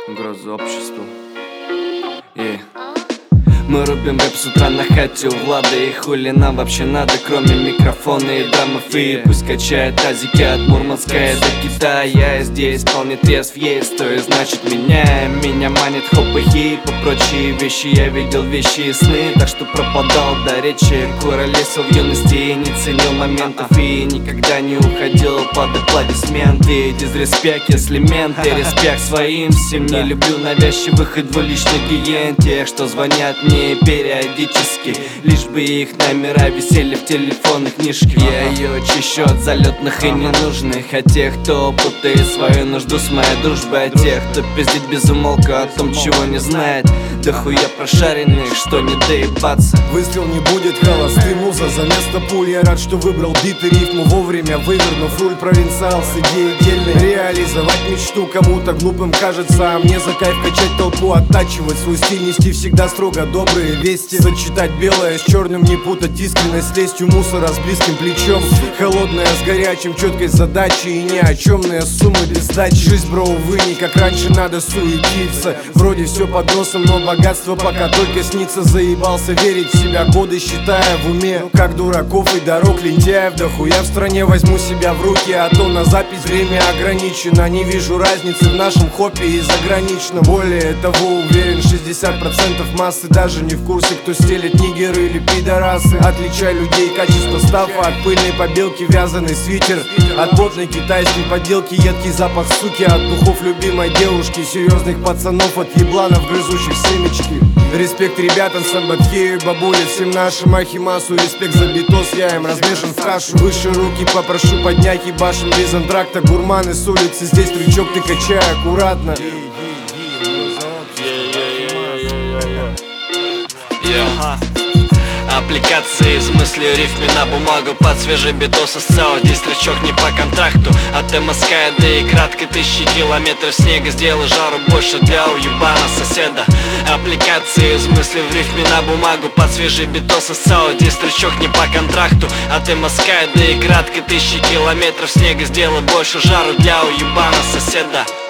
Угроза обществу. Мы рубим рэп с утра на хате у Влада. И хули нам вообще надо, кроме микрофона и драмов. И пусть качает тазики от Мурманска и до Китая. Я здесь вполне трезв, есть, то и значит меняем. Меня манит хоп и хип и прочие вещи. Я видел вещи и сны, так что пропадал до речи. Куролесил в юности и не ценил моментов. И никогда не уходил под аплодисменты. Дизреспект, если менты, респект своим всем. Не люблю навязчивых и двуличных гиен. Тех, что звонят мне периодически, лишь бы их номера висели в телефонных книжках. Я ее чищу от залетных и ненужных, а тех, кто путает свою нужду с моей дружбой, а тех, кто пиздит без умолка о том, чего не знает. Да хуя прошаренных, что не доебаться. Выстрел не будет холостым, муза за место пуль. Я рад, что выбрал бит и рифму вовремя, вывернув руль. Провинциал с идеей дельной, реализовать мечту кому-то глупым кажется, а мне за кайф качать толпу, оттачивать свой стиль, нести всегда строго добрые вести, сочетать белое с черным, не путать искренность с лестью, мусора с близким плечом, холодное с горячим, четкой задачей и ни о чемные суммы без сдачи. Жизнь, бро, увы, не как раньше, надо суетиться. Вроде все под носом, но богатство пока только снится. Заебался верить в себя, годы считая в уме, как дураков и дорог лентяев. Да хуя в стране, возьму себя в руки, а то на запись время ограничено. Не вижу разницы в нашем хопе и заграничном. Более того, уверен, 60% массы даже не в курсе, кто стелит, нигеры или пидорасы. Отличай людей качество стафа от пыльной побелки, вязаный свитер от плотной китайской поделки, едкий запах суки от духов любимой девушки, серьезных пацанов от ебланов, грызущих семечки. Респект ребятам Самбатхею и бабуле, всем нашим ахимасу. Респект за битос, я им размешан в кашу. Выше руки попрошу поднять, ебашим без антракта. Гурманы с улицы, здесь трючок ты качай аккуратно. Аппликации из мысли рифми на бумагу под свежий битос СЦО. Дистричок не по контракту, от МСК да и краткой 1000 километров снега. Сделай жару больше для уебана соседа. Аппликации из мысли в рифме на бумагу под свежий битос СЦО. Дистричок не по контракту, от МСК да и краткой 1000 километров снега. Сделай больше жару для уебана соседа.